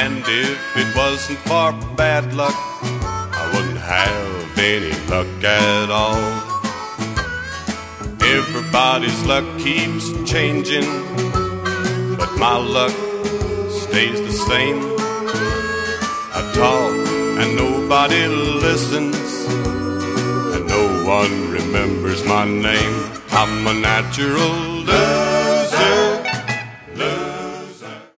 And if it wasn't for bad luck, I wouldn't have any luck at all. Everybody's luck keeps changing, but my luck stays the same. I talk and nobody listens, and no one remembers my name. I'm a natural duck.